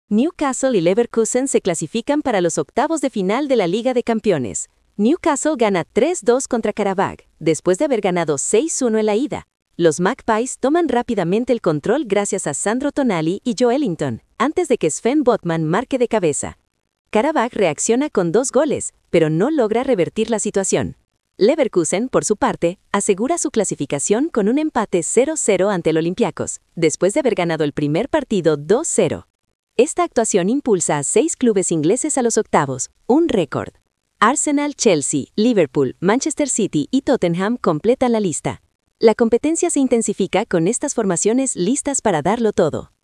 Newcastle y Leverkusen se clasifican para los octavos de final de la Liga de Campeones. Newcastle gana 3-2 contra Qarabağ, después de haber ganado 6-1 en la ida. Los Magpies toman rápidamente el control gracias a Sandro Tonali y Joelinton, antes de que Sven Botman marque de cabeza. Qarabağ reacciona con 2 goles, pero no logra revertir la situación. Leverkusen, por su parte, asegura su clasificación con un empate 0-0 ante el Olympiacos, después de haber ganado el primer partido 2-0. Esta actuación impulsa a 6 clubes ingleses a los octavos, un récord. Arsenal, Chelsea, Liverpool, Manchester City y Tottenham completan la lista. La competencia se intensifica con estas formaciones listas para darlo todo.